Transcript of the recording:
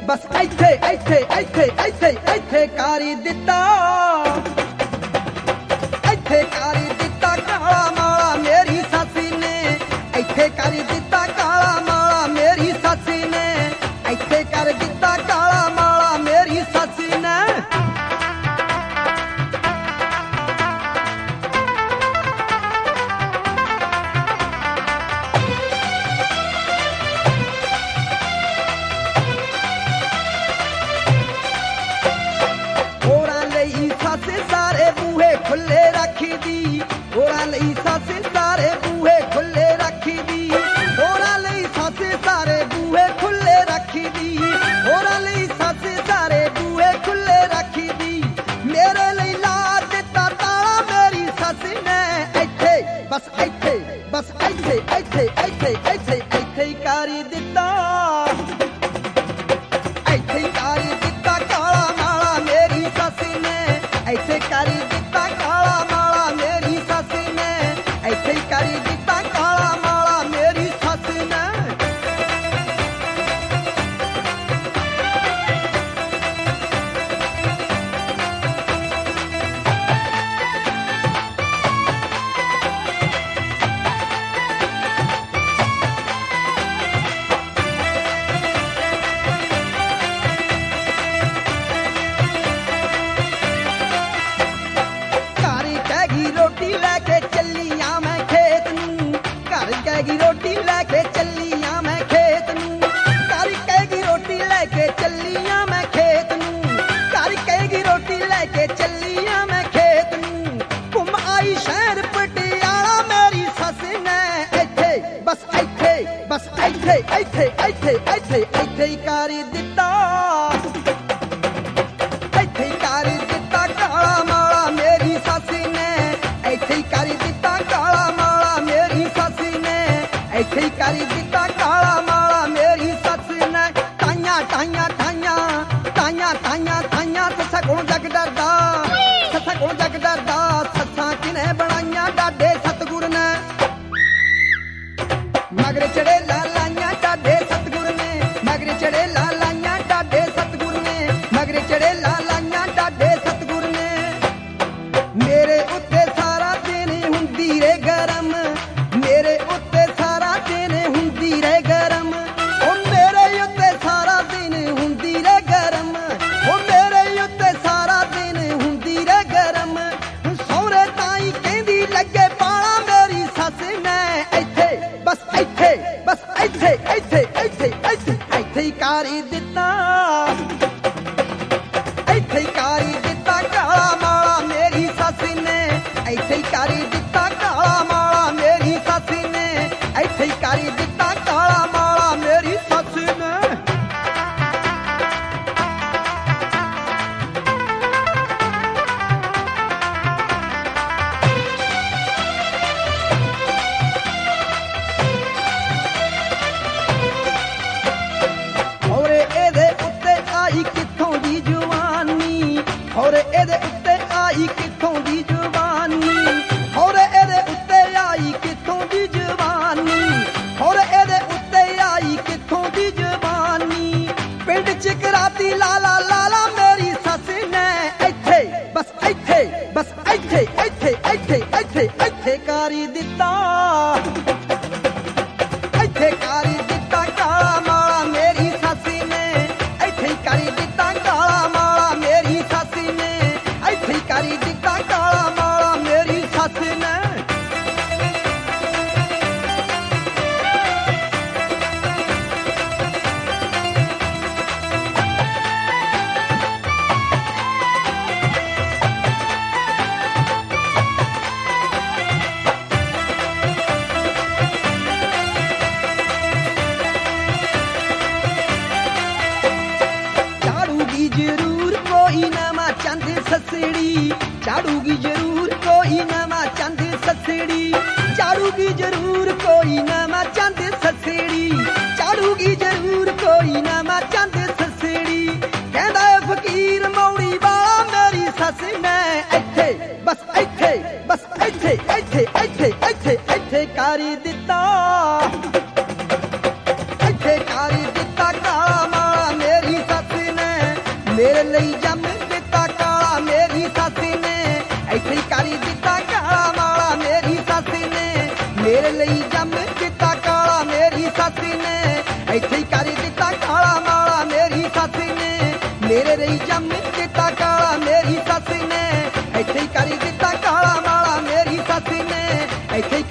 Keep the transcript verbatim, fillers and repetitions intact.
बस ऐथे ऐथे ऐथे ऐथे ऐथे कारी दिता ऐथे कारी दिता काला माला मेरी सासी ने ऐथे कारी दिता काला माला मेरी सासी ने ऐथे कर दिता काला माला मेरी सासी ने सारे बूहे खुले रखी दी होरा लई सासे सारे बूहे खुले रखी दी होरा लई सासे सारे बूहे खुले रखी दी होरा लई सासे सारे बूहे खुले रखी दी मेरे लई ला दिता ताला मेरी सस ने ऐथे बस ऐथे बस ऐथे ऐथे ऐथे ऐथे ऐथे कारी दिता ऐथे कारी दिता काला माला मेरी सस ने ऐसे करी दिता काला माला मेरी सस ने ऐसे करी दिता काला माला मेरी सस ने रोटी लेके चलिया मैं खेत नूं घर कहगी रोटी लेके चलिया मैं खेत नूं घर कहगी रोटी लेके चलिया मैं खेत नूं घर कहगी रोटी लेके चलिया मैं खेत नूं घुम आई शहर पटियाला मेरी सस ने ऐथे बस ऐथे बस ऐथे ऐथे ऐथे ऐथे ऐथे कारी दिता ऐथे कारी दिता काला माला मेरी सस ने ऐथे करी दिता काला माला मेरी सस ने ऐथे करी दिता काला माला मेरी सस ने ताइयां ताइयां ताइयां ताइयां ताइयां ताइयां ससा कोल जग डरदा ससा कोल जग डरदा ससा किने बनाइयां डाडे सतगुर ने मगर चढ़े लालाइयां डाडे सतगुर ने मगर चढ़े लालाइयां डाडे सतगुर ने मगर चढ़े लालाइयां डाडे सतगुर ने मेरे उत्ते सारा दिन हुंदी रे गरम मेरे उत्ते सारा दिन हुंदी रे गरम ओ मेरे उत्ते सारा दिन हुंदी रे गरम ओ मेरे उत्ते सारा दिन हुंदी रे गरम सौरे ताई कहंदी लगे पाला मेरी सस ने ऐथे बस ऐथे बस ऐथे ऐथे ऐथे ऐथे ऐथे कारी दिता ऐथे कारी दिता काला माला मेरी सस ने ऐथे कारी दिता काला माला मेरी सस ने ऐथे कारी दिता काला माला मेरी सस ने औरे एदे उत्ते आई किथों दी जवानी औरे एदे उत्ते आई किथों दी जवानी औरे एदे उत्ते आई किथों दी जवानी औरे एदे उत्ते आई किथों दी जवानी पिंड च कराती लाला लाला मेरी सस ने ऐथे बस ऐथे बस ऐथे ऐथे ऐथे ऐथे ऐथे कारी दिता ऐथे कारी दिता काला माला मेरी सस ने ऐथे कारी दिता काला माला मेरी सस ने ऐथे कारी दिता काला माला मेरी सस ने जरूर कोई नवा चंद ससड़ी चाड़ूगी जरूर कोई नवा चंद ससड़ी चाड़ूगी जरूर कोई नवा चंद ससड़ी चाड़ूगी जरूर कोई नवा चंद ससड़ी कहंदा फकीर मौड़ी वाला मेरी सस ने ऐथे बस ऐथे बस ऐथे ऐथे ऐथे ऐथे ऐथे कारी दिता ऐथे कारी दिता काला माला मेरी सस ਮੇਰੇ ਲਈ ਜੰਮ ਦਿੱਤਾ ਕਾਲਾ ਮੇਰੀ ਸੱਸ ਨੇ, ਇੱਥੇ ਹੀ ਕਰ ਦਿੱਤਾ ਕਾਲਾ ਮਾਲਾ ਮੇਰੀ ਸੱਸ ਨੇ। ਮੇਰੇ ਲਈ ਜੰਮ ਦਿੱਤਾ ਕਾਲਾ ਮੇਰੀ ਸੱਸ ਨੇ, ਇੱਥੇ ਹੀ ਕਰ ਦਿੱਤਾ ਕਾਲਾ ਮਾਲਾ ਮੇਰੀ ਸੱਸ ਨੇ। ਮੇਰੇ ਲਈ ਜੰਮ ਦਿੱਤਾ ਕਾਲਾ ਮੇਰੀ ਸੱਸ ਨੇ, ਇੱਥੇ ਹੀ ਕਰ ਦਿੱਤਾ ਕਾਲਾ ਮਾਲਾ ਮੇਰੀ ਸੱਸ ਨੇ। ਇੱਥੇ